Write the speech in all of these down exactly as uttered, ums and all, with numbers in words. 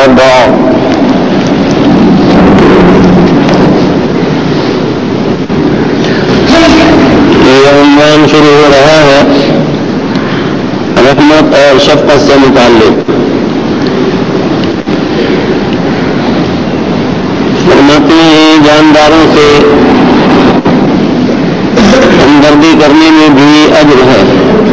اور دعا. یہ عنوان شروع ہو رہا ہے رحمت اور شفقت سے متعلق. فرماتے ہیں جانداروں سے ہمدردی کرنے میں بھی اجر ہے.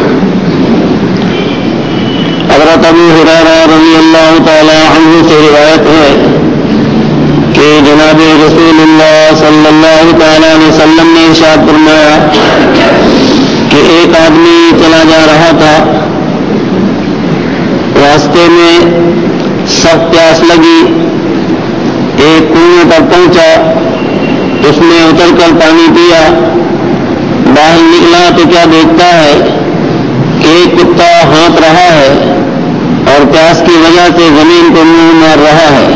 حضرت ابو ہریرہ رضی اللہ تعالی عنہ سے روایت ہے کہ جناب رسول اللہ صلی اللہ تعالی علیہ وسلم نے ارشاد فرمایا کہ ایک آدمی چلا جا رہا تھا، راستے میں سخت پیاس لگی، ایک کنویں پر پہنچا، اس نے اتر کر پانی پیا، باہر نکلا تو کیا دیکھتا ہے کہ ایک کتا ہانپ رہا ہے اور پیاس کی وجہ سے زمین کو منہ مار رہا ہے.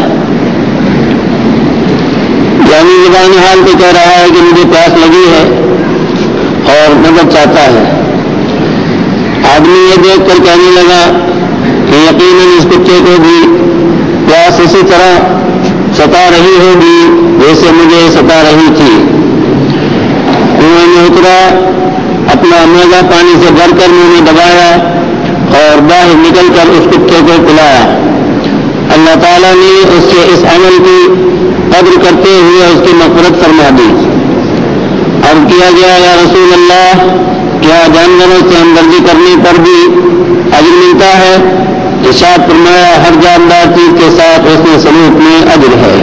یعنی زبان حال تو کہہ رہا ہے کہ مجھے پیاس لگی ہے اور مدد چاہتا ہے. آدمی یہ دیکھ کر کہنے لگا کہ یقیناً اس کتے کو بھی پیاس اسی طرح ستا رہی ہوگی جیسے مجھے ستا رہی تھی. کنویں میں اترا، اپنا میگا پانی سے بھر کر منہ میں دبایا اور باہر نکل کر اس کتے کو پلایا. اللہ تعالیٰ نے اس سے اس عمل کی قدر کرتے ہوئے اس کی مغفرت فرما دی. اب کیا گیا یا رسول اللہ، کیا جانوروں سے ہمدردی کرنے پر بھی اجر ملتا ہے؟ ارشاد فرمایا ہر جاندار چیز کے ساتھ حسن سلوک میں اجر ہے.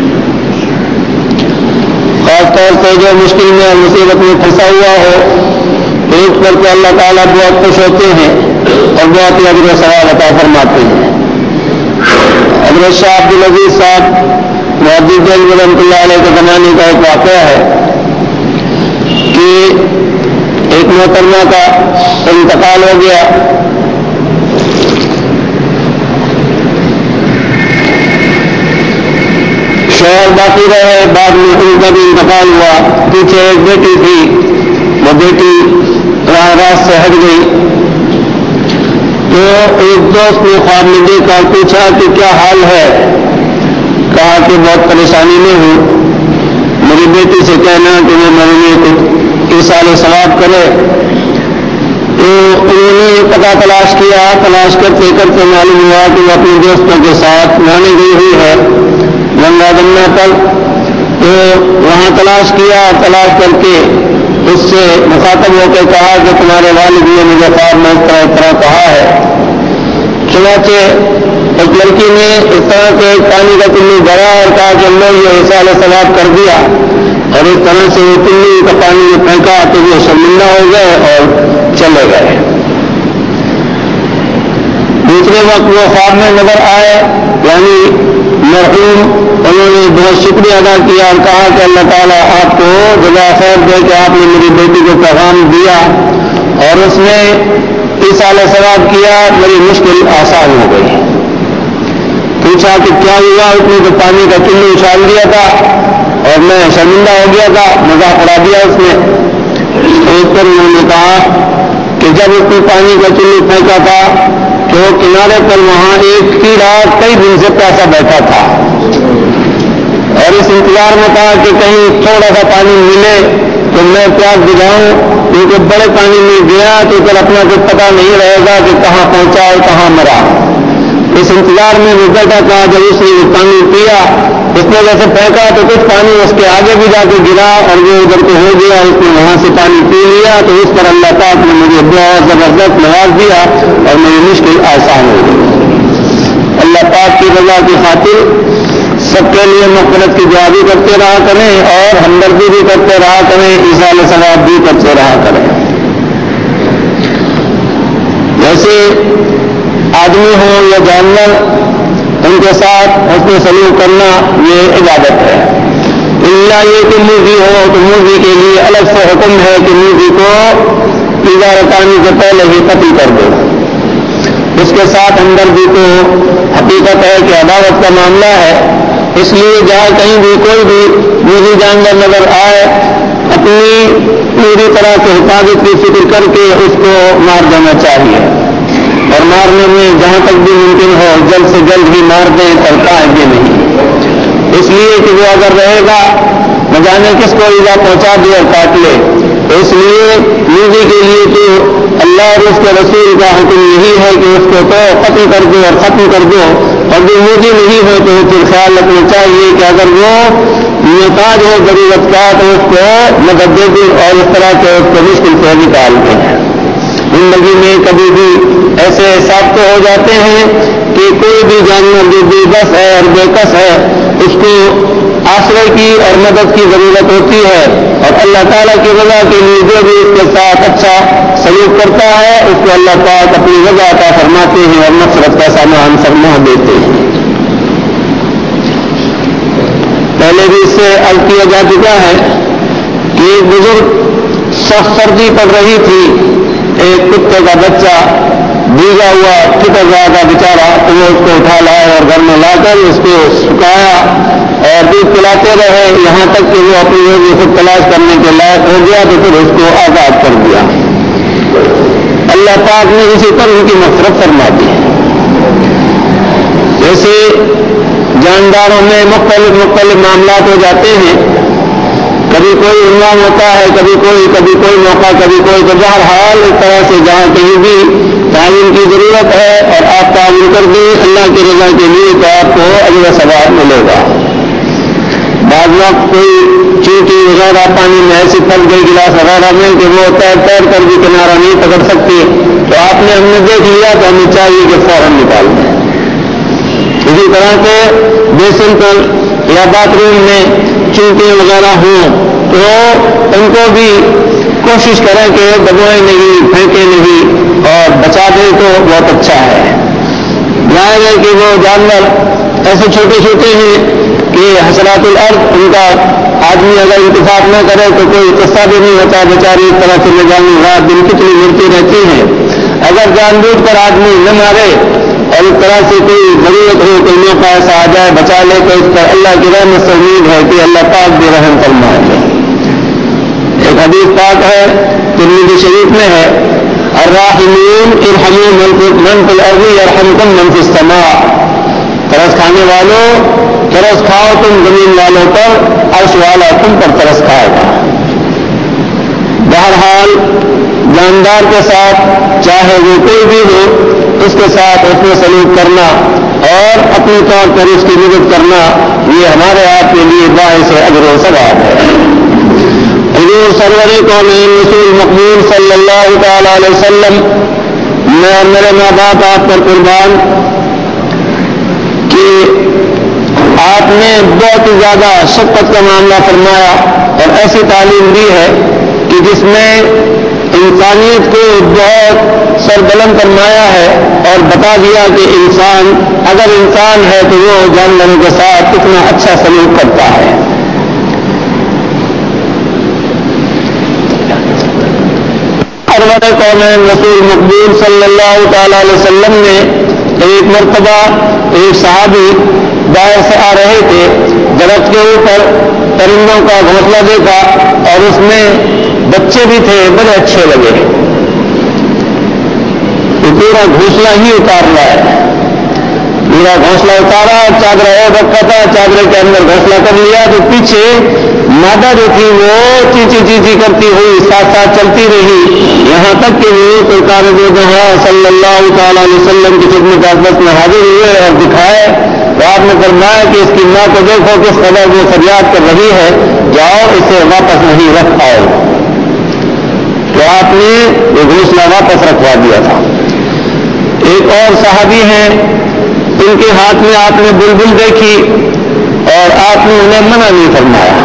خاص طور سے جو مشکل میں اور مصیبت میں پھنسا ہوا ہو تو اس پر کہ اللہ تعالیٰ بہت خوش ہوتے ہیں اور بہت ہی اجر و ثواب عطا فرماتے ہیں. حضرت شاہ عبدالعزیز صاحب محدث دہلوی رحمۃ اللہ علیہ کے زمانے کا ایک واقعہ ہے کہ ایک محترمہ کا انتقال ہو گیا. شوہر باقی رہے، بعد میں ان کا بھی انتقال ہوا. پیچھے ایک بیٹی تھی، وہ بیٹی راہ راست سے ہٹ گئی تو ایک دوست نے خواب میں دیکھا، پوچھا کہ کیا حال ہے؟ کہا کہ بہت پریشانی میں ہوں، میری بیٹی سے کہنا کہ وہ میرے لیے کچھ ایصال ثواب کرے. تو انہوں نے پتہ تلاش کیا، تلاش کرتے کرتے معلوم ہوا کہ وہ اپنے دوستوں کے ساتھ نہانے گئی ہوئی ہے گنگا جمنا پر. تو وہاں تلاش کیا، تلاش کر کے اس سے مخاطب ہو کے کہا کہ تمہارے والد نے مجھے خواب میں اس طرح اس طرح کہا ہے. چنانچہ ایک لڑکی نے اس طرح کے پانی کا چلو بھرا اور کہا کہ ہم نے یہ ایصال ثواب کر دیا، اور اس طرح سے وہ چلو کا پانی میں پھینکا تو وہ شرمندہ ہو گئے اور چلے گئے. دوسرے وقت وہ خواب میں نظر آئے، یعنی مرحوم، انہوں نے بہت شکریہ ادا کیا اور کہا کہ اللہ تعالیٰ آپ کو جزا خیر دے کہ آپ نے میری بیٹی کو پیغام دیا اور اس نے ایصال ثواب کیا، میری مشکل آسان ہو گئی. پوچھا کہ کیا ہوا؟ اس نے تو پانی کا چلو اچھال دیا تھا اور میں شرمندہ ہو گیا تھا، مذاق اڑا دیا اس نے. اس پر انہوں نے کہا کہ جب اس نے پانی کا چلو پھینکا تھا تو کنارے پر وہاں ایک کیڑا کئی دن سے پیاسا بیٹھا تھا اور اس انتظار میں تھا کہ کہیں تھوڑا سا پانی ملے تو میں پیاس بجھاؤں، کیونکہ بڑے پانی میں گیا تو پھر اپنا کچھ پتہ نہیں رہے گا کہ کہاں پہنچا اور کہاں مرا. اس انتظار میں وہ بیٹھا تھا. جب اس نے وہ پانی پیا، اس نے جیسے پھینکا تو کچھ پانی اس کے آگے بھی جا کے گرا اور وہ ادھر کو ہو گیا، اس نے وہاں سے پانی پی لیا. تو اس پر اللہ پاک نے مجھے بہت زبردست نواز دیا اور میری مشکل آسان ہو گئی. اللہ پاک کی رضا کی خاطر سب کے لیے مغفرت کی دعا بھی کرتے رہا کریں اور ہمدردی بھی کرتے رہا کریں، ایصال ثواب بھی کرتے رہا کریں. جیسے آدمی ہو یا جانور، ان کے ساتھ حسن سلوک کرنا یہ عبادت ہے. اللہ یہ کہ مرغی ہو تو مرغی کے لیے الگ سے حکم ہے کہ مرغی کو پیزا رکھانے سے پہلے ہی قتل کر دو. اس کے ساتھ ہمدردی کو حقیقت ہے کہ عداوت کا معاملہ ہے. اس لیے جہاں کہیں بھی کوئی بھی مرغی جانور نظر آئے، اپنی پوری طرح سے حفاظت کی فکر کر کے اس کو مار دینا چاہیے. اور اور مارنے میں جہاں تک بھی ممکن ہو جلد سے جلد ہی مار دیں، کرتا ہے یہ نہیں، اس لیے کہ وہ اگر رہے گا نہ جانے کس کو ایزا پہنچا دے اور کاٹ لے. اس لیے مرغی کے لیے تو اللہ اور اس کے رسول کا حکم یہی ہے کہ اس کو تو قتل کر دو اور ختم کر دو، اور جو مرغی نہیں ہو تو پھر خیال رکھنا چاہیے کہ اگر وہ محتاج ہو ضرورت کا تو اس کو مدد دے دیں اور اس طرح کے اس کو مشکل سے نکال دیں. زندگی میں کبھی بھی ایسے ثابت ہو جاتے ہیں کہ کوئی بھی جانور جو بے بس ہے اور بے کس ہے اس کو آسرے کی اور مدد کی ضرورت ہوتی ہے، اور اللہ تعالیٰ کی رضا کے لیے جو بھی اس کے ساتھ اچھا سلوک کرتا ہے اس کو اللہ پاک اپنی رضا عطا فرماتے ہیں اور نفرت کا سامان فرما دیتے ہیں. پہلے بھی اس سے عرض کیا جا چکا ہے کہ ایک بزرگ سخت سردی پڑ رہی تھی، ایک کتے کا بچہ بھیگا ہوا ٹھٹر رہا تھا بیچارہ، تو وہ اس کو اٹھا لائے اور گھر میں لا کر اس کو سکھایا اور دودھ پلاتے رہے یہاں تک کہ وہ اپنی روزی خود تلاش کرنے کے لائق ہو گیا، تو پھر اس کو آزاد کر دیا. اللہ پاک نے اسی پر ان کی مغفرت فرما دی. جیسے جانداروں میں مختلف مختلف معاملات ہو جاتے ہیں، کبھی کوئی عنوان ہوتا ہے، کبھی کوئی کبھی کوئی موقع کبھی کوئی، تو بہرحال اس طرح سے جہاں کہیں بھی تعلیم کی ضرورت ہے اور آپ تعلیم کر دیں اللہ کی رضا کے لیے تو آپ کو اجر و ثواب ملے گا. بعض وقت کوئی چینٹی وغیرہ پانی میں ایسی پھنس گئی گلاس وغیرہ میں کہ وہ تیر تیر کر بھی کنارہ نہیں پکڑ سکتی، تو آپ نے ہم نے دیکھ لیا تو ہمیں چاہیے کہ فوراً نکال دیں. اسی طرح سے بیسن پر یا باتھ روم میں چینٹیاں وغیرہ ہوں تو ان کو بھی کوشش کریں کہ دبوئیں نہیں، پھینکیں نہیں اور بچا دیں تو بہت اچھا ہے. ظاہر ہے کہ وہ جانور ایسے چھوٹے چھوٹے ہیں کہ حشرات الارض ان کا آدمی اگر انتفاق نہ کرے تو کوئی قصہ بھی نہیں ہوتا، بیچاری اس طرح سے نہ جانے رات دن کتنی مرتی رہتی ہیں. اگر جان بوجھ کر آدمی نہ مارے اور اس طرح سے کوئی ضرورت ہو کوئی موقع ایسا آ جائے بچا لے تو اس پر اللہ کی رحمت سے امید ہے کہ اللہ پاک بھی رحم فرمائے. ایک حدیث پاک ہے ترمذی شریف میں ہے الراحمون ارحموا من فی الارض یرحمکم من فی السماء. ترس کھانے والوں ترس کھاؤ تم زمین والوں پر، عرش والا تم پر ترس کھائے گا. بہرحال جاندار کے ساتھ چاہے وہ کوئی بھی ہو اس کے ساتھ اس میں سلوک کرنا اور اپنے طور پر اس کی مدد کرنا یہ ہمارے آپ کے لیے باعث اجر و ثواب ہے. حضور سرور کونین رسول مقبول صلی اللہ تعالی علیہ وسلم، میں اور میرے ماں باپ آپ پر قربان کہ آپ نے بہت زیادہ شفقت کا معاملہ فرمایا اور ایسی تعلیم دی ہے کہ جس میں انسانیت کو بہت سربلند فرمایا ہے اور بتا دیا کہ انسان اگر انسان ہے تو وہ جانوروں کے ساتھ کتنا اچھا سلوک کرتا ہے. سرور کونین رسول مقبول صلی اللہ تعالی علیہ وسلم نے ایک مرتبہ ایک صحابی باہر سے آ رہے تھے، درخت کے اوپر پرندوں کا گھونسلہ دیکھا اور اس میں بچے بھی تھے، بڑے اچھے لگے. وہ پورا گھونسلہ ہی اتار رہا ہے، پورا گھونسلہ اتارا، چادر اور رکھا تھا، چادر کے اندر گھونسلہ کر لیا تو پیچھے مادہ جو تھی وہ چیچی چیچی کرتی ہوئی ساتھ ساتھ چلتی رہی یہاں تک کہ وہ سرکار دو جہاں صلی اللہ تعالی علیہ وسلم کی خدمت اقدس میں حاضر ہوئے اور دکھائے تو آپ نے فرمایا کہ اس کی ماں کو دیکھو کس قدر وہ فریاد کر رہی ہے، جاؤ اسے واپس نہیں رکھ آؤ. تو آپ نے وہ گھونسلہ واپس رکھوا دیا تھا. ایک اور صحابی ہیں ان کے ہاتھ میں آپ نے بلبل دیکھی اور آپ نے انہیں منع نہیں فرمایا.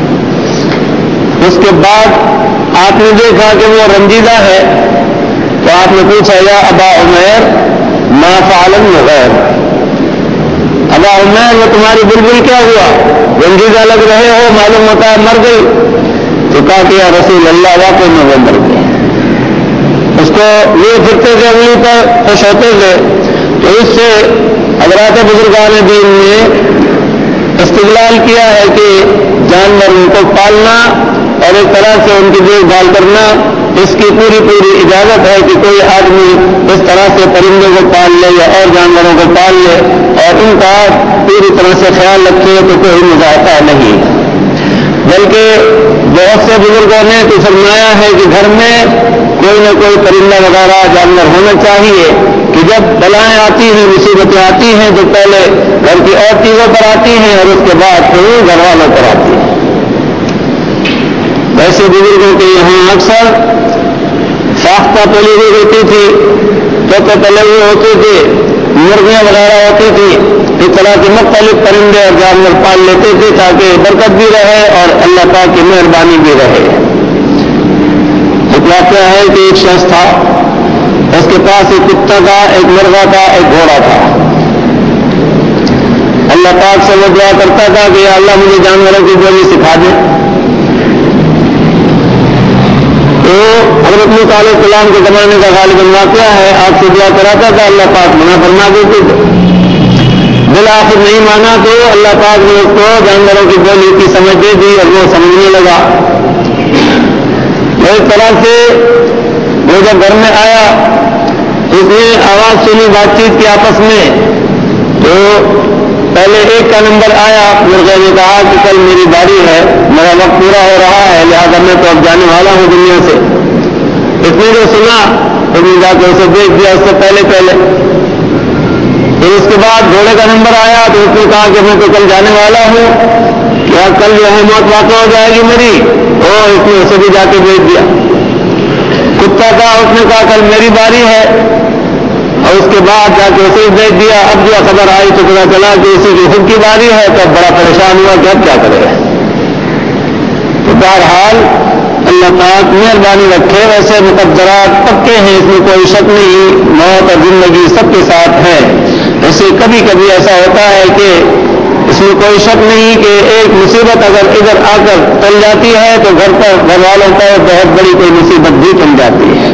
اس کے بعد آپ نے دیکھا کہ وہ رنجیدہ ہے تو آپ نے پوچھا یا ابا عمیر ما فعل الغیر، ابا عمیر وہ تمہاری بلبل کیا ہوا، رنجیدہ لگ رہے ہو، معلوم ہوتا ہے مر گئی. تو کہا کہ یا رسول اللہ واقعی میں وہ مر گئی. اس کو یہ پھرتے تھے انگلی پر خوش ہوتے تھے. تو اس سے حضرات بزرگان دین نے استدلال کیا ہے کہ جانوروں کو پالنا اور ایک طرح سے ان کی دیکھ بھال کرنا اس کی پوری پوری اجازت ہے کہ کوئی آدمی اس طرح سے پرندوں کو پال لے یا اور جانوروں کو پال لے اور ان کا پوری طرح سے خیال رکھے تو کوئی مذاکرہ نہیں، بلکہ بہت سے بزرگوں نے تو فرمایا ہے کہ گھر میں کوئی نہ کوئی پرندہ وغیرہ جانور ہونا چاہیے کہ جب بلائیں آتی ہیں، مصیبتیں آتی ہیں تو پہلے گھر کی اور چیزوں پر آتی ہیں اور اس کے بعد پھر گھر والوں پر آتی ہیں۔ ویسے بزرگوں کے یہاں اکثر ساختہ پلی ہوئی ہوتی تھی، توتے پلے ہوئے ہوتے تھے، مرغیاں وغیرہ ہوتی تھی، اس طرح کے مختلف پرندے اور جانور پال لیتے تھے تاکہ برکت بھی رہے اور اللہ پاک کی مہربانی بھی رہے۔ ایک واقعہ ہے کہ ایک شخص تھا، اس کے پاس ایک کتا تھا، ایک مرغا تھا، ایک گھوڑا تھا۔ اللہ پاک سے وہ دعا کرتا تھا کہ یا اللہ مجھے جانوروں کی بولی سکھا دے۔ تو حضرت موسیٰ علیہ السلام کے زمانے کا غالباً واقعہ ہے، آپ سے دعا کراتا تھا، اللہ پاک منع فرما دیتے تھے۔ بالآخر نہیں مانا تو اللہ پاک نے اس کو جانوروں کی بولی کی سمجھ دے دی اور وہ سمجھنے لگا۔ اس طرح سے وہ جب گھر میں آیا، اس نے آواز سنی بات چیت کی آپس میں، تو پہلے ایک کا نمبر آیا، مرغے نے کہا کہ کل میری باری ہے، میرا وقت پورا ہو رہا ہے، لہٰذا میں تو اب جانے والا ہوں دنیا سے۔ اس نے جو سنا اس نے جا کے اسے دیکھ دیا اس سے پہلے پہلے۔ پھر اس کے بعد گھوڑے کا نمبر آیا تو اس نے کہا کہ میں تو کل جانے والا ہوں، کیا کل جو ہے موت واقع ہو جائے گی میری، اور اس نے اسے بھی جا کے دیکھ دیا۔ کتا کا اس نے کہا کل میری باری ہے، اور اس کے بعد جا کے اسے دیکھ دیا۔ اب جو خبر آئی تو پتا چلا کہ اسی کی خود کی باری ہے، تو بڑا پریشان ہوا کہ اب کیا کرے۔ تو بہرحال اللہ پاک مہربانی رکھے، ویسے مقدرات پکے ہیں، اس میں کوئی شک نہیں، موت اور زندگی سب کے ساتھ ہے۔ ایسے کبھی کبھی ایسا ہوتا ہے کہ اس میں کوئی شک نہیں کہ ایک مصیبت اگر ادھر آ کر ٹل جاتی ہے تو گھر پر گھر والوں پر بہت بڑی کوئی مصیبت بھی ٹل جاتی ہے۔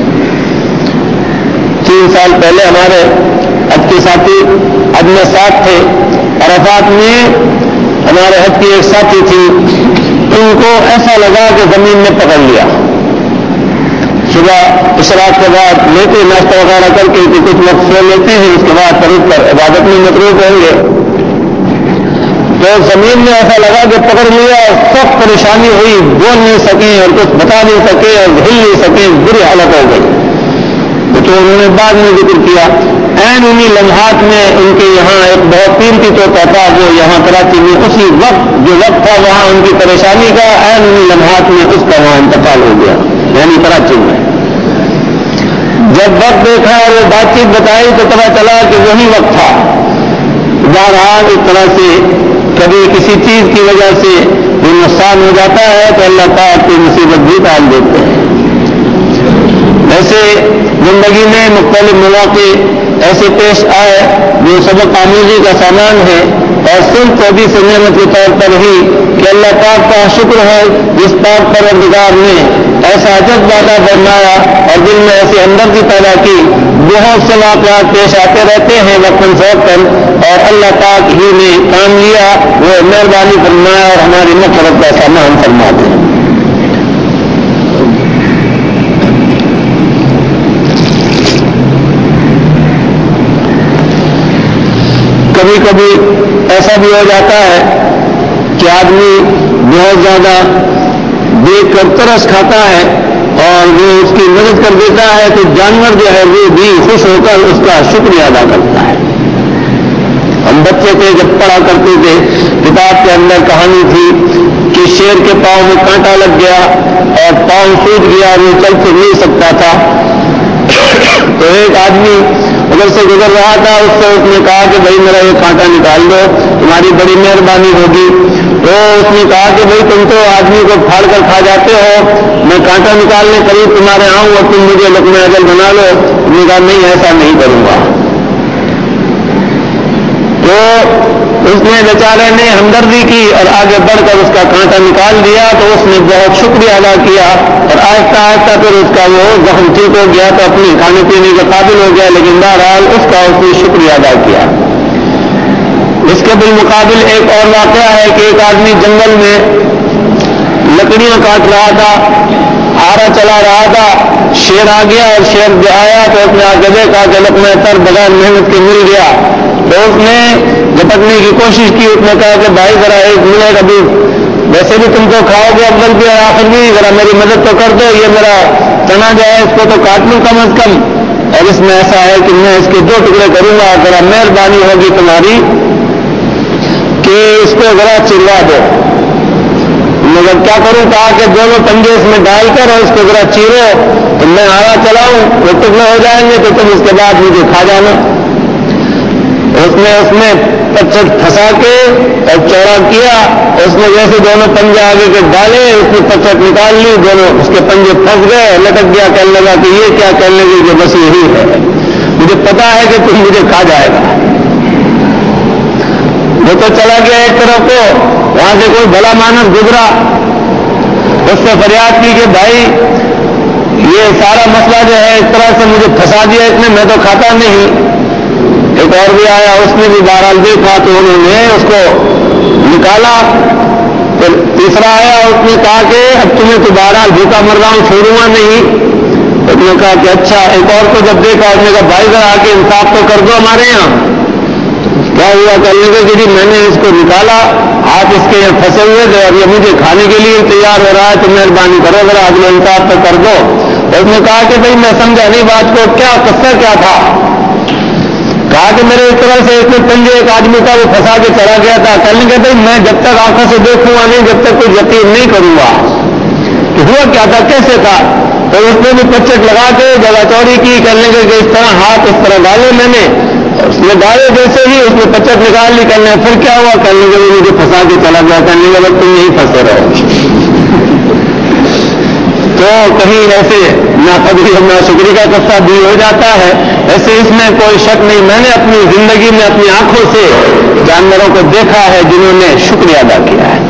تین سال پہلے ہمارے حج کے ساتھی حج میں ساتھ تھے، عرفات میں ہمارے حج کی ایک ساتھی تھی، ان کو ایسا لگا کہ زمین نے پکڑ لیا۔ صبح اشراق کے بعد لیتے ناشتہ وغیرہ کر کے کہ کچھ وقت سو لیتے ہیں، اس کے بعد پھر اٹھ کر عبادت میں مصروف ہوں گے، تو زمین میں ایسا لگا کہ پکڑ لیا، سخت پریشانی ہوئی، بول نہیں سکیں اور کچھ بتا نہیں سکے اور ہل نہیں سکیں، بری حالت ہو گئی۔ تو انہوں نے بعد میں ذکر کیا، عین انہی لمحات میں ان کے یہاں ایک بہت قیمتی طوطا تھا جو یہاں کراچی میں اسی وقت جو وقت تھا وہاں ان کی پریشانی کا، عین انہی لمحات میں اس کا وہاں انتقال ہو گیا، یعنی کراچی میں۔ جب وقت دیکھا اور وہ بات چیت بتائی تو پتا چلا کہ وہی وقت تھا۔ بہرحال اس طرح سے کبھی کسی چیز کی وجہ سے یہ نقصان ہو جاتا ہے تو اللہ تعالیٰ کی مصیبت بھی ٹال دیتے ہیں۔ ایسے زندگی میں مختلف مواقع ایسے پیش آئے جو سبق آموزی کا سامان ہے، اور صرف چوبی سے نعمت کے طور پر ہی کہ اللہ پاک کا شکر ہے جس پاک پروردگار نے ایسا عجب وعدہ فرمایا اور دل میں ایسی ہمدردی پیدا کی۔ بہت سے واقعات پیش آتے رہتے ہیں وقتاً فوقتاً، اور اللہ پاک ہی نے کام لیا، وہ مہربانی فرمایا اور ہماری مغفرت کا سامان فرما دے۔ کبھی کبھی ایسا بھی ہو جاتا ہے کہ آدمی بہت زیادہ دیکھ کر ترس کھاتا ہے اور وہ اس کی مدد کر دیتا ہے تو جانور جو ہے وہ بھی خوش ہو کر اس کا شکریہ ادا کرتا ہے۔ ہم بچے تھے جب پڑھا کرتے تھے، کتاب کے اندر کہانی تھی کہ شیر کے پاؤں میں کانٹا لگ گیا اور پاؤں ٹوٹ گیا، وہ چل پھر نہیں سکتا تھا۔ تو ایک آدمی ادھر سے گزر رہا تھا، اس سے اس نے کہا کہ بھائی میرا یہ کانٹا نکال دو، تمہاری بڑی مہربانی ہوگی۔ تو اس نے کہا کہ بھائی تم تو آدمی کو پھاڑ کر کھا جاتے ہو، میں کانٹا نکالنے قریب تمہارے آؤں اور تم مجھے لقمہ اجل بنا لو۔ اس نے کہا نہیں ایسا نہیں کروں گا۔ تو اس نے بیچارے نے ہمدردی کی اور آگے بڑھ کر اس کا کانٹا نکال دیا، تو اس نے بہت شکریہ ادا کیا اور آہستہ آہستہ پھر اس کا وہ زخم ٹھیک ہو گیا تو اپنے کھانے پینے کے قابل ہو گیا، لیکن بہرحال اس کا اس نے شکریہ ادا کیا۔ اس کے بالمقابل ایک اور واقعہ ہے کہ ایک آدمی جنگل میں لکڑیاں کاٹ رہا تھا آرا چلا رہا تھا, شیر آ گیا اور شیر جو آیا تو اس نے آ کے دیکھا کہ لقمہ تر بغیر محنت کے مل گیا, تو اس نے جھپٹنے کی کوشش کی. اس نے کہا کہ بھائی ذرا ایک منٹ, ابھی ویسے بھی تم تو کھاؤ گے افضل بھی اور آخر بھی, ذرا میری مدد تو کر دو, یہ میرا تنا جو ہے اس کو تو کاٹ لوں کم از کم, اور اس میں ایسا ہے کہ میں اس کے دو ٹکڑے کروں گا, ذرا مہربانی ہوگی تمہاری کہ اس کو ذرا چروا دو. مگر کیا کروں, کہا کہ دونوں پنجے اس میں ڈال کر اور اس کو ذرا چیرو تو میں آرا چلاؤں, وہ ٹکڑے ہو جائیں گے تو تم اس کے بعد مجھے کھا جانا. اس نے اس میں پچھٹ پھنسا کے اور چوڑا کیا, اس نے جیسے دونوں پنجے آگے کے ڈالے, اس نے پچھٹ نکال لی, دونوں اس کے پنجے پھنس گئے, لٹک گیا. کہنے لگا کہ یہ کیا, کہنے لگی کہ بس یہی ہے, مجھے پتا ہے کہ تم مجھے کھا جائے گا. وہ تو چلا گیا ایک طرف کو, وہاں سے کوئی بھلا مانس گزرا, اس سے فریاد کی کہ بھائی یہ سارا مسئلہ جو ہے اس طرح سے مجھے پھنسا دیا اس نے, میں تو کھاتا نہیں. ایک اور بھی آیا, اس نے بھی بہرحال دیکھا تو انہوں نے اس کو نکالا. پھر تیسرا آیا, اس نے کہا کہ اب تمہیں تو بہرحال بھوکا مر رہا ہوں, چھوڑوں گا نہیں. اس نے کہا کہ اچھا. ایک اور کو جب دیکھا اس نے کہا بھائی ذرا آ کے انصاف تو کر دو ہمارے یہاں. کیا ہوا, کہنے لگے کہ جی میں نے اس کو نکالا, آپ اس کے یہاں پھنسے ہوئے تھے اور یہ مجھے کھانے کے لیے تیار ہو رہا ہے, تو مہربانی کرو ذرا عدل و انصاف تو کر دو. اس نے کہا کہ بھائی میں سمجھا نہیں بات کو, کیا قصہ کیا تھا. کہا کہ میرے اس طرح سے ایک پنجے ایک آدمی کا وہ پھنسا کے چلا گیا تھا. کہنے لگے بھائی میں جب تک آنکھوں سے دیکھوں گا نہیں, جب تک کوئی یقین نہیں کروں گا کہ ہوا کیا تھا, کیسے تھا. تو اس نے بھی پچٹ لگا کے جگہ چوڑی کی. کہنے لگے کہ اس طرح ہاتھ اس طرح ڈالے میں نے, اس نے ڈالے جیسے ہی اس نے پچٹ نکال لی. کہنے پھر کیا ہوا, کہنے لگے مجھے پھنسا کے چلا گیا. کہنے لگے تم یہی پھنسے رہو. تو کہیں ایسے ناقدری اور ناشکری کا قصہ بھی ہو جاتا ہے. ایسے اس میں کوئی شک نہیں, میں نے اپنی زندگی میں اپنی آنکھوں سے جانوروں کو دیکھا ہے جنہوں نے شکریہ ادا کیا ہے.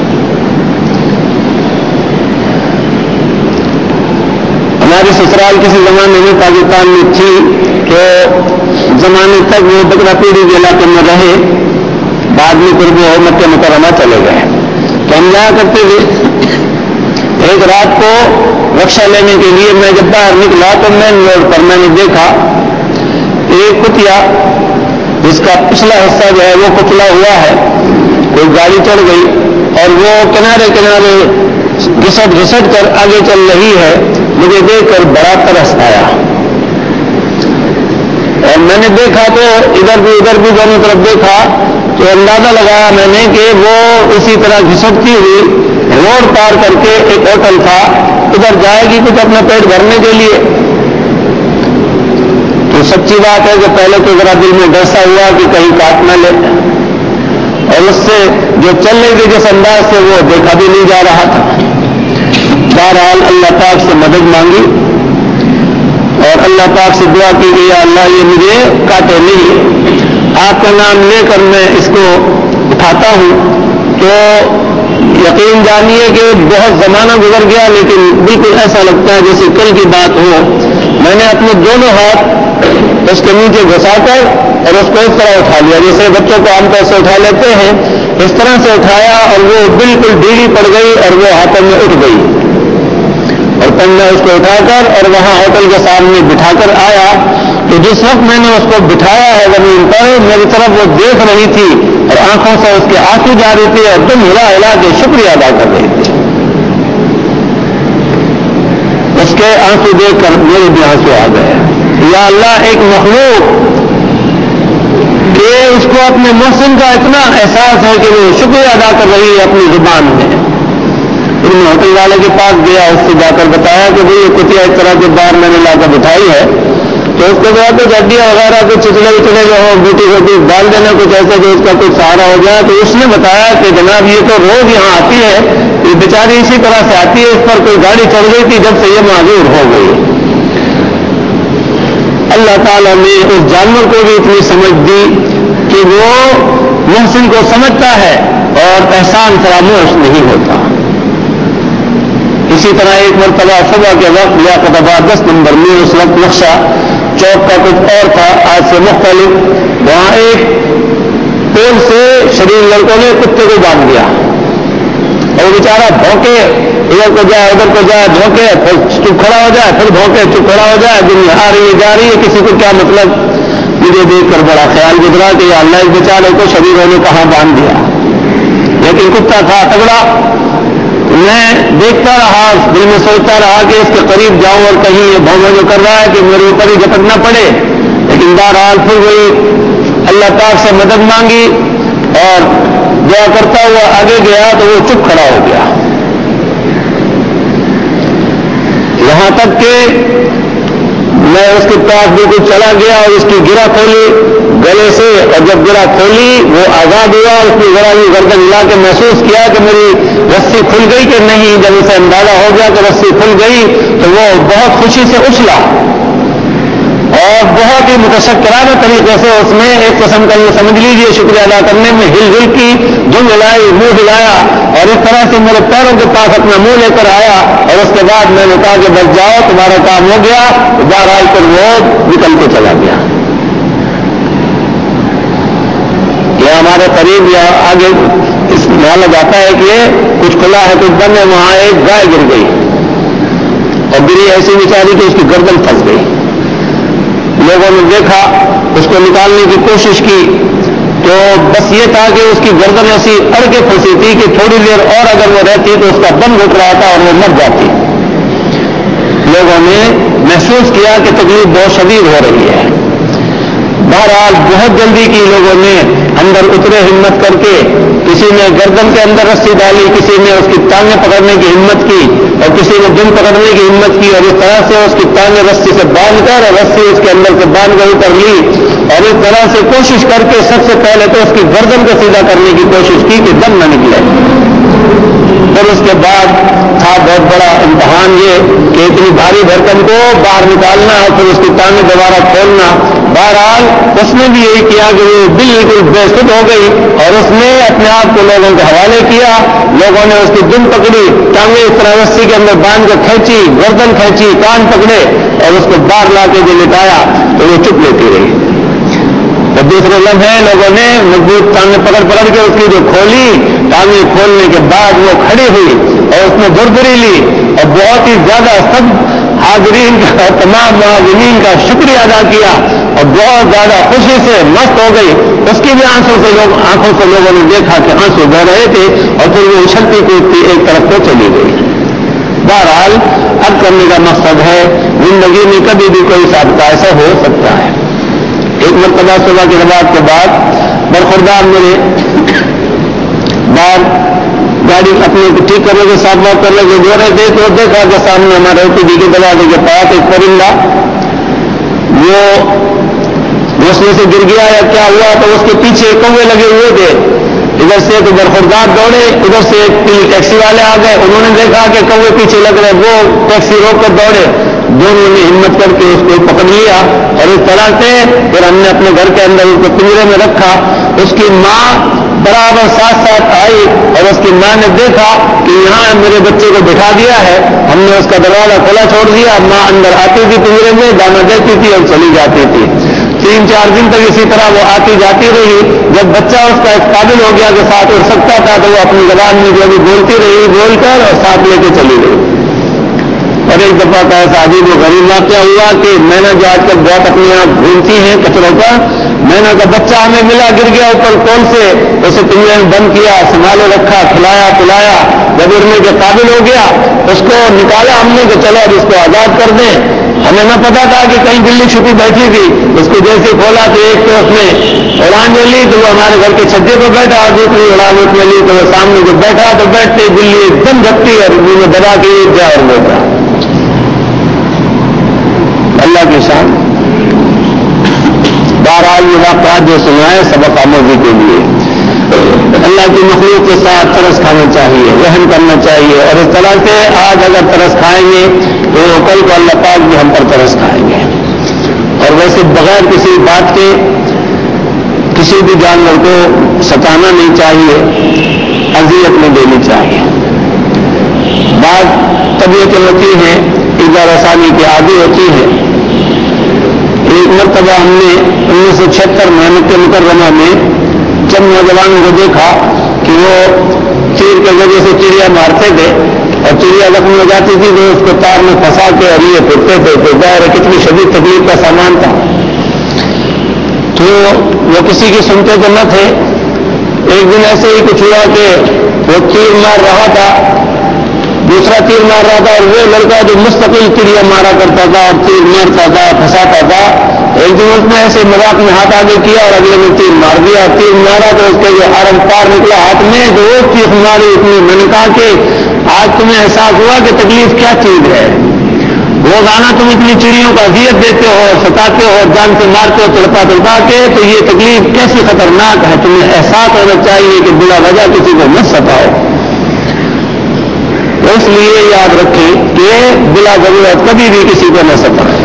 ہماری سسرال کسی زمانے میں پاکستان میں تھی, تو زمانے تک وہ بکرا پیڑی کے علاقے میں رہے, بعد میں پھر وہ مکہ مکرمہ چلے گئے. تو ہم جایا کرتے تھے. ایک رات کو رکشا لینے کے لیے میں جب باہر نکلا تو مین روڈ پر میں نے دیکھا ایک کتیا جس کا پچھلا حصہ جو ہے وہ کچلا ہوا ہے. کوئی گاڑی چڑھ گئی اور وہ کنارے کنارے گھسٹ گھسٹ کر آگے چل رہی ہے. مجھے دیکھ کر بڑا ترس آیا اور میں نے دیکھا تو ادھر بھی ادھر بھی دونوں طرف دیکھا تو اندازہ لگایا میں نے کہ وہ اسی طرح گھسٹتی ہوئی روڈ پار کر کے ایک ہوٹل تھا ادھر جائے گی کچھ اپنا پیٹ بھرنے کے لیے. تو سچی بات ہے کہ پہلے تو ذرا دل میں ڈرسا ہوا کہ کہیں کاٹ نہ لے, اور اس سے جو چل رہی تھی جس انداز سے وہ دیکھا بھی نہیں جا رہا تھا. بہرحال اللہ پاک سے مدد مانگی اور اللہ پاک سے دعا کی کہ یا اللہ یہ مجھے کاٹے نہیں, آپ کا نام لے کر میں اس کو اٹھاتا ہوں. تو یقین جانیے کہ بہت زمانہ گزر گیا لیکن بالکل ایسا لگتا ہے جیسے کل کی بات ہو. میں نے اپنے دونوں ہاتھ اس کے نیچے گھسا کر اور اس کو اس طرح اٹھا لیا جیسے بچوں کو عام طور سے اٹھا لیتے ہیں, اس طرح سے اٹھایا اور وہ بالکل ڈھیلی پڑ گئی اور وہ ہاتھوں میں اٹھ گئی. اور پھر میں اس کو اٹھا کر اور وہاں ہوٹل کے سامنے بٹھا کر آیا. تو جس وقت میں نے اس کو بٹھایا ہے زمین پر, میری طرف وہ دیکھ رہی تھی اور آنکھوں سے اس کے آنسو جاری تھے اور دم ہلا ہلا کے شکریہ ادا کر رہی تھی. اس کے آنسو دیکھ کر میرے بھی آنسو آ گئے. یا اللہ, ایک مخلوق کہ اس کو اپنے محسن کا اتنا احساس ہے کہ وہ شکریہ ادا کر رہی ہے اپنی زبان میں. پھر میں ہوٹل والے کے پاس گیا, اس سے جا کر بتایا کہ بھئی یہ کتیا اس طرح کے باہر میں نے لا کر بٹھائی ہے. تو اس کو جو ہے کچھ ہڈیاں وغیرہ کچھ چچلے وچلے جو ہو بوٹی ہوتی ڈال دینا کچھ ایسا جو اس کا کچھ سہارا ہو جائے. تو اس نے بتایا کہ جناب یہ تو روز یہاں آتی ہے, یہ بیچاری اسی طرح سے آتی ہے, اس پر کوئی گاڑی چڑھ گئی تھی جب سے یہ معذور ہو گئی. اللہ تعالیٰ نے اس جانور کو بھی اتنی سمجھ دی کہ وہ محسن کو سمجھتا ہے اور احسان فراموش نہیں ہوتا. اسی طرح ایک مرتبہ صبح کے وقت لیاقت آباد دس نمبر میں اس وقت نقشہ چوک کا کچھ اور تھا آج سے مختلف, وہاں ایک پول سے شریر لڑکوں نے کتے کو باندھ دیا اور بیچارہ بھونکے ادھر کو جائے ادھر کو جائے بھونکے پھر چپ کھڑا ہو جائے پھر بھونکے چپ کھڑا ہو جائے دنیا آ رہی ہے جا رہی ہے کسی کو کیا مطلب. مجھے دیکھ کر بڑا خیال گزرا کہ اللہ اس بیچارے کو شریروں نے کہاں باندھ دیا. لیکن کتا تھا تگڑا. میں دیکھتا رہا دل میں سوچتا رہا کہ اس کے قریب جاؤں اور کہیں یہ بھونگا جو کر رہا ہے کہ میرے اوپر ہی جھپٹ نہ پڑے. لیکن بہرحال پھر وہی اللہ پاک سے مدد مانگی اور دعا کرتا ہوا آگے گیا تو وہ چپ کھڑا ہو گیا. یہاں تک کہ میں اس کے پاس بالکل چلا گیا اور اس کی گرا کھولی گلے سے اور جب گرا کھولی وہ آزاد ہوا اس کی ذرا یہ گردن ہلا کے محسوس کیا کہ میری رسی کھل گئی کہ نہیں. جب اسے اندازہ ہو گیا کہ رسی کھل گئی تو وہ بہت خوشی سے اچھلا اور بہت ہی متشکرانہ طریقے سے اس نے ایک قسم کا یہ سمجھ لیجیے شکریہ ادا کرنے میں ہل ہل کی دھن ہلائی منہ ہلایا اور اس طرح سے میرے پیروں کے پاس اپنا منہ لے کر آیا اور اس کے بعد میں نے کہا کہ بچ جاؤ تمہارا کام ہو گیا. بہرحال کر وہ نکل کے چلا گیا. یہ ہمارے قریب یا آگے اس محل جاتا ہے کہ کچھ کھلا ہے کچھ بند ہے وہاں ایک گائے گر گئی اور گری ایسی بیچاری کہ اس کی گردن پھنس گئی. لوگوں نے دیکھا اس کو نکالنے کی کوشش کی تو بس یہ تھا کہ اس کی گردن ایسی اڑ کے پھنسی تھی کہ تھوڑی دیر اور اگر وہ رہتی تو اس کا دم گھٹ رہا تھا اور وہ مر جاتی. لوگوں نے محسوس کیا کہ تکلیف بہت شدید ہو رہی ہے. بہرحال بہت جلدی کی لوگوں نے اندر اترے ہمت کر کے کسی نے گردن کے اندر رسی ڈالی کسی نے اس کی ٹانگیں پکڑنے کی ہمت کی اور کسی نے دم پکڑنے کی ہمت کی اور اس طرح سے اس کی ٹانگیں رسی سے باندھ کر اور رسی اس کے اندر سے باندھ کر اتر لی اور اس طرح سے کوشش کر کے سب سے پہلے تو اس کی گردن کو سیدھا کرنے کی کوشش کی کہ دم نہ نکلے. پھر اس کے بعد تھا بہت بڑا امتحان یہ کہ اتنی بھاری بھرکم کو باہر نکالنا اور پھر اس کی ٹانگیں دوبارہ کھولنا. بہرحال اس نے بھی یہی کیا کہ وہ بالکل بے سود ہو گئی اور اس نے اپنے آپ کو لوگوں کے حوالے کیا. لوگوں نے اس کی دم پکڑی ٹانگیں اس طرح رسی کے اندر باندھ کر کھینچی گردن کھینچی کان پکڑے اور اس کو باہر لا کے جو لٹایا تو وہ چپ لیتی رہی. تو دوسرے لمحے لوگوں نے مضبوط ٹانگیں پکڑ پکڑ کے اس کی جو کھولی ٹانگیں کھولنے کے بعد وہ کھڑی ہوئی اور اس نے دردری لی اور بہت ہی زیادہ سب حاضرین کا تمام معاونین کا شکریہ ادا کیا اور بہت زیادہ خوشی سے مست ہو گئی. اس کی بھی آنکھوں سے لوگ آنکھوں سے لوگوں نے دیکھا کہ آنسو بہ رہے تھے اور پھر وہ اچھلتی کودتی ایک طرف کو چلی گئی. بہرحال اب کرنے کا مقصد ہے زندگی میں کبھی بھی کوئی سابقہ ایسا ہو سکتا ہے. ایک مرتبہ صبح کی نماز کے بعد برخوردار میرے بار گاڑی اپنے ٹھیک کرنے کے ساتھ بات کرنے کے جو رہے تھے تو دیکھا کہ سامنے ہمارے اوپی جی کے دروازے کے پاس ایک پرندہ وہ گھوسلے سے گر گیا یا کیا ہوا تو اس کے پیچھے کوے لگے ہوئے تھے. ادھر سے تو برخوردار دوڑے ادھر سے ایک ٹیکسی والے آ گئے انہوں نے دیکھا کہ کوے پیچھے لگ رہے وہ ٹیکسی روک کر دوڑے. دونوں نے ہمت کر کے اس کو پکڑ لیا اور اس طرح سے پھر ہم نے اپنے گھر کے اندر اس کو پنجرے میں رکھا. اس کی ماں برابر ساتھ ساتھ آئی اور اس کی ماں نے دیکھا کہ یہاں میرے بچے کو بٹھا دیا ہے. ہم نے اس کا دروازہ کھلا چھوڑ دیا. ماں اندر آتی تھی پنجرے میں دانا دیتی تھی اور چلی جاتی تھی. تین چار دن تک اسی طرح وہ آتی جاتی رہی. جب بچہ اس کا اس قابل ہو گیا کہ ساتھ اٹھ سکتا تھا تو وہ اپنی زبان میں جو بھی بولتی رہی بول کر اور ساتھ لے کے چلی گئی. اور ایک دفعہ کا ایسا عجیب و غریب واقعہ ہوا کہ میں نے جو آج کل بہت اپنے آپ گھومتی ہیں کچروں کا میں نے کا بچہ ہمیں ملا گر گیا اوپر کون سے اسے پنجرے میں بند کیا سنبھالے رکھا کھلایا پلایا. جب اڑنے کے قابل ہو گیا اس کو نکالا ہم نے کہ چلو اب اس کو آزاد کر دیں. ہمیں نہ پتا تھا کہ کہیں بلی چھپی بیٹھی تھی. اس کو جیسے کھولا تو ایک تو اس نے اڑان جو لی تو وہ ہمارے گھر کے چھجے پہ بیٹھا اور دوسری اڑان اس میں لی تو وہ سامنے جو بیٹھا تو بیٹھتے بلی ایک دم جھپٹی اور منہ میں دبا کے ایک جا اور بیٹھا. اللہ کی شان. بہرحال یہ واقعات جو سنائے سبق آموزی کے لیے اللہ کی مخلوق کے ساتھ ترس کھانا چاہیے رحم کرنا چاہیے. اور اس طرح سے آج اگر ترس کھائیں گے تو کل کو اللہ پاک بھی ہم پر ترس کھائیں گے. اور ویسے بغیر کسی بات کے کسی بھی جانور کو ستانا نہیں چاہیے اذیت نہیں دینی چاہیے. بعض طبیعتیں ہوتی ہیں ایزا رسانی کی عادی ہوتی ہے. ایک مرتبہ ہم نے انیس سو چھہتر میں مکہ مکرمہ میں چند نوجوانوں کو دیکھا کہ وہ تیر کے ذریعے سے چڑیا مارتے تھے اور چڑیا زخمی ہو جاتی تھی تو اس کو تار میں پھنسا کے اور یہ پھرتے تھے، تو ظاہر کتنی شدید تکلیف کا سامان تھا۔ تو وہ کسی کی سنتے تو نہ تھے۔ ایک دن ایسے ہی کچھ ہوا کہ وہ تیر مار رہا تھا، دوسرا تیر مار رہا تھا، اور وہ لڑکا جو مستقل چڑیا مارا کرتا تھا اور تیر مارتا تھا پھنساتا تھا، ایک دن اس نے ایسے مذاق میں ہاتھ آگے کیا اور اگلے میں تیر مار دیا۔ تیر مارا تو اس کے جو آرم پار نکلا ہاتھ میں، تو وہ چیخ ماری اتنی، میں نے کہا کہ آج تمہیں احساس ہوا کہ تکلیف کیا چیز ہے۔ روزانہ تم اتنی چڑیوں کا اذیت دیتے ہو، ستاتے ہو، جان سے مارتے ہو تڑپا تڑپا کے، تو یہ تکلیف کیسی خطرناک ہے۔ تمہیں احساس ہونا چاہیے کہ بلا وجہ کسی کو مت ستاؤ۔ اس لیے یاد رکھیں کہ بلا ضرورت کبھی بھی کسی کو نہ ستائیں۔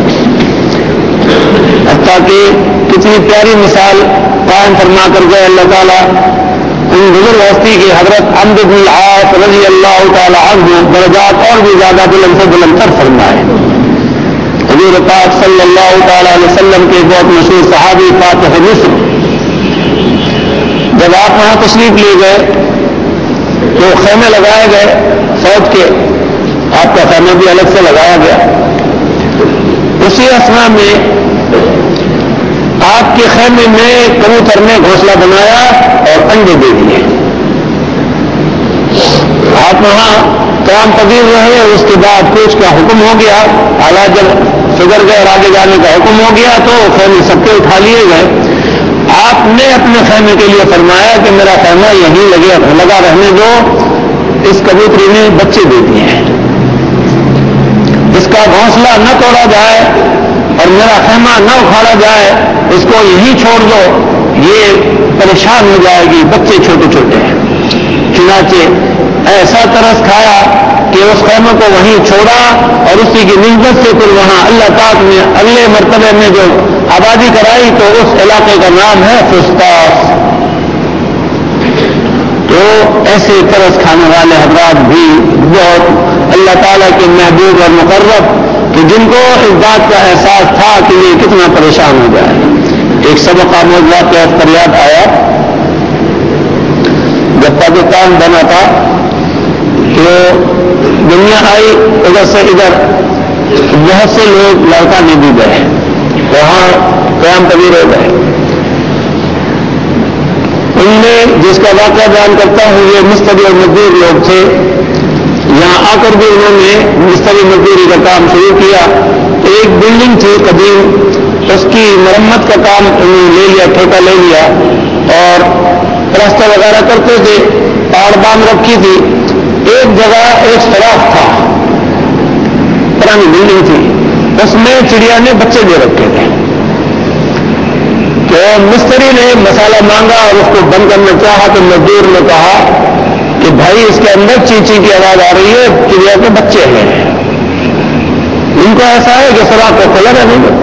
حتیٰ کہ کتنی پیاری مثال قائم فرما کر گئے اللہ تعالیٰ ان بزرگ ہستی کی حضرت عمرو بن العاص رضی اللہ تعالی عنہ درجات اور بھی زیادہ بلند سے بلند تر فرمائے۔ حضور پاک صلی اللہ تعالی علیہ وسلم کے بہت مشہور صحابی فاتح مصر، جب آپ وہاں تشریف لے گئے تو خیمے لگائے گئے فوج کے، آپ کا خیمہ بھی الگ سے لگایا گیا۔ اسی اثنا میں آپ کے خیمے میں کبوتر نے گھونسلہ بنایا اور انڈے دے دیے۔ آپ وہاں قیام پذیر رہے، اس کے بعد کوچ کا حکم ہو گیا، حالات جب سدھر گئے اور آگے جانے کا حکم ہو گیا تو خیمے سب کے اٹھا لیے گئے۔ آپ نے اپنے خیمے کے لیے فرمایا کہ میرا خیمہ یہیں لگے لگا رہنے دو، اس کبوتری نے بچے دے دیے ہیں، اس کا گھونسلہ نہ توڑا جائے اور میرا خیمہ نہ اکھاڑا جائے، اس کو یہیں چھوڑ دو، یہ پریشان ہو جائے گی، بچے چھوٹے چھوٹے ہیں۔ چنانچہ ایسا ترس کھایا کہ اس خیمے کو وہیں چھوڑا اور اسی کی نسبت سے پھر وہاں اللہ پاک نے اگلے مرتبے میں جو آبادی کرائی تو اس علاقے کا نام ہے فسطاس۔ تو ایسے ترس کھانے والے حضرات بھی بہت اللہ تعالیٰ کے محبوب اور مقرب کہ جن کو اس بات کا احساس تھا کہ یہ کتنا پریشان ہو جائے۔ ایک سبق آموز واقعہ پر یاد آیا، جب پاکستان بنا تھا تو دنیا آئی ادھر سے ادھر، بہت سے لوگ لاڑکانہ بھی گئے، وہاں قیام پذیر ہو گئے۔ ان میں جس کا واقعہ بیان کرتا ہوں، یہ مستری اور مزدور لوگ تھے، یہاں آ کر بھی انہوں نے مستری مزدوری کا کام شروع کیا۔ ایک بلڈنگ تھی قدیم، اس کی مرمت کا کام انہوں نے لے لیا، ٹھیکہ لے لیا اور پلاسٹر وغیرہ کرتے تھے، پاڑ باندھ رکھی تھی۔ ایک جگہ ایک سوراخ تھا، پرانی بلڈنگ تھی، اس میں چڑیا نے بچے دے رکھے تھے۔ تو مستری نے مسالہ مانگا اور اس کو بند کرنا چاہا تو مزدور نے کہا کہ بھائی اس کے اندر چیچی کی آواز آ رہی ہے، چڑیا کے بچے ہیں۔ ان کو ایسا ہے کہ سوراخ کو کھولا رہنے دو۔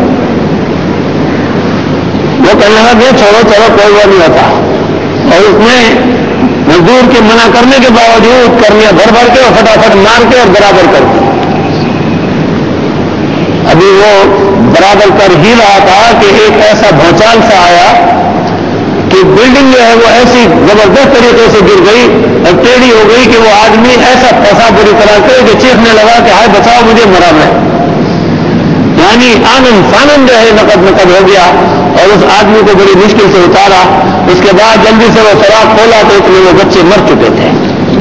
وہ کہنے لگا کہ چھوڑو چھوڑو کوئی وہ نہیں ہوتا، اور اس نے مزدور کے منع کرنے کے باوجود کرنیا بھر بھر کے اور فٹافٹ مار کے اور برابر کر دی۔ ابھی وہ برابر کر ہی رہا تھا کہ ایک ایسا بھونچال سا آیا کہ بلڈنگ جو ہے وہ ایسی زبردست طریقے سے گر گئی اور ٹیڑھی ہو گئی کہ وہ آدمی ایسا پھنسا بری طرح سے کہ چیخنے لگا کہ ہائے بچاؤ مجھے، مرا میں۔ یعنی آنن فانن جو ہے نقد نقد ہو گیا اور اس آدمی کو بڑی مشکل سے اتارا۔ اس کے بعد جلدی سے وہ سوراخ کھولا تو اتنے وہ بچے مر چکے تھے۔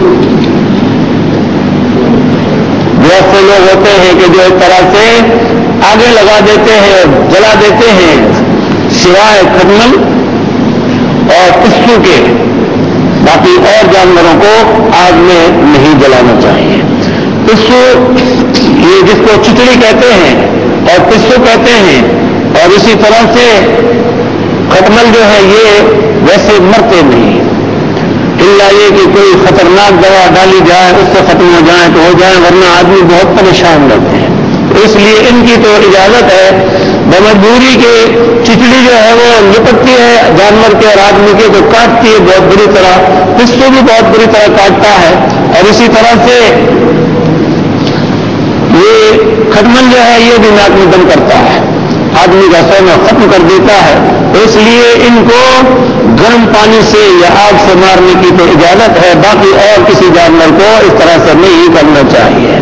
بہت سے لوگ ہوتے ہیں کہ جو اس طرح سے آگے لگا دیتے ہیں، جلا دیتے ہیں، سوائے کھٹمل اور پستو کے باقی اور جانوروں کو آگ میں نہیں جلانا چاہیے۔ پستو یہ جس کو چچڑی کہتے ہیں اور پستو کہتے ہیں، اور اسی طرح سے کھٹمل جو ہے یہ ویسے مرتے نہیں، الا یہ کہ کوئی خطرناک دوا ڈالی جائے اس سے ختم ہو جائیں تو ہو جائیں، ورنہ آدمی بہت پریشان رہتے ہیں۔ اس لیے ان کی تو اجازت ہے، بمجبوری کے چچڑی جو ہے وہ لپٹتی ہے جانور کے اور آدمی کے تو کاٹتی ہے بہت بری طرح، پستو بھی بہت بری طرح کاٹتا ہے، اور اسی طرح سے یہ کھٹمل جو ہے یہ بھی ناک میں دم کرتا ہے۔ آدمی کا سونا ختم کر دیتا ہے. تو اس لیے ان کو گرم پانی سے یا آگ سے مارنے کی تو اجازت ہے، باقی اور کسی جانور کو اس طرح سے نہیں کرنا چاہیے.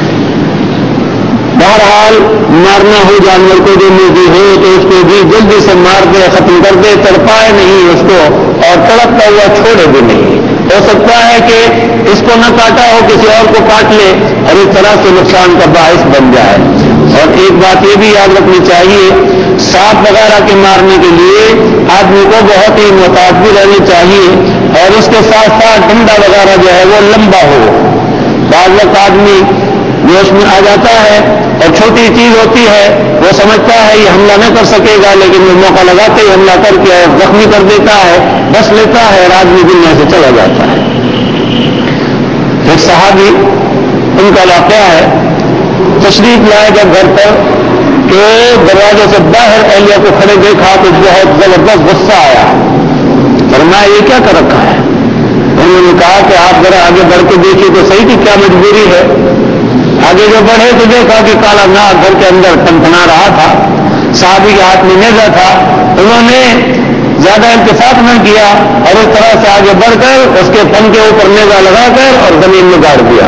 بہرحال مارنا ہو جانور کو جو موجود ہو تو اس کو بھی جلدی سے مار دے، ختم کر دے، تڑپائے نہیں اس کو اور تڑپتا ہوا چھوڑے بھی نہیں. ہو سکتا ہے کہ اس کو نہ کاٹا ہو کسی اور کو کاٹ لے اور اس طرح سے نقصان کا باعث بن جائے. اور ایک بات یہ بھی یاد رکھنی چاہیے، سانپ وغیرہ کے مارنے کے لیے آدمی کو بہت ہی محتاط بھی رہنی چاہیے اور اس کے ساتھ ساتھ ڈنڈا وغیرہ جو ہے وہ لمبا ہو. بعض وقت آدمی جوش میں آ جاتا ہے اور چھوٹی چیز ہوتی ہے وہ سمجھتا ہے یہ حملہ نہ کر سکے گا، لیکن وہ موقع لگاتے ہی حملہ کر کے زخمی کر دیتا ہے، بس لیتا ہے اور آدمی دنیا سے چلا جاتا ہے. ایک صحابی ان کا واقعہ ہے، تشریف لائے جب گھر پر کہ دروازے سے باہر اہلیہ کو کھڑے دیکھا تو بہت زبردست غصہ آیا. فرمایا یہ کیا کر رکھا ہے؟ انہوں نے کہا کہ آپ ذرا آگے بڑھ کے دیکھیے تو صحیح کہ کیا مجبوری ہے. آگے جو بڑھے تو دیکھا کہ کالا ناگ گھر کے اندر ٹنٹنا رہا تھا، صحابی کے ہاتھ میں نیزہ تھا. انہوں نے زیادہ التفات نہ کیا اور اس طرح سے آگے بڑھ کر اس کے پن کے اوپر نیزہ لگا کر اور زمین میں گاڑ دیا.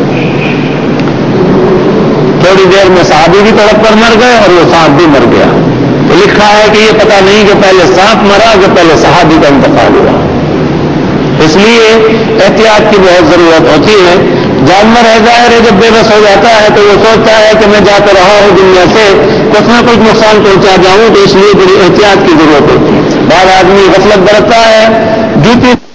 تھوڑی دیر میں صحابی بھی تڑپ کر مر گئے اور وہ سانپ بھی مر گیا. تو لکھا ہے کہ یہ پتہ نہیں کہ پہلے سانپ مرا کہ پہلے صحابی کا انتقال ہوا. اس لیے احتیاط کی بہت ضرورت ہوتی ہے. جانور ہے ظاہر ہے جب بے بس ہو جاتا ہے تو وہ سوچتا ہے کہ میں جا کر رہا ہوں دنیا سے کچھ نہ کچھ نقصان پہنچا جاؤں، تو اس لیے بڑی احتیاط کی ضرورت ہوتی ہے. بعض آدمی غفلت برتتا ہے، جوتی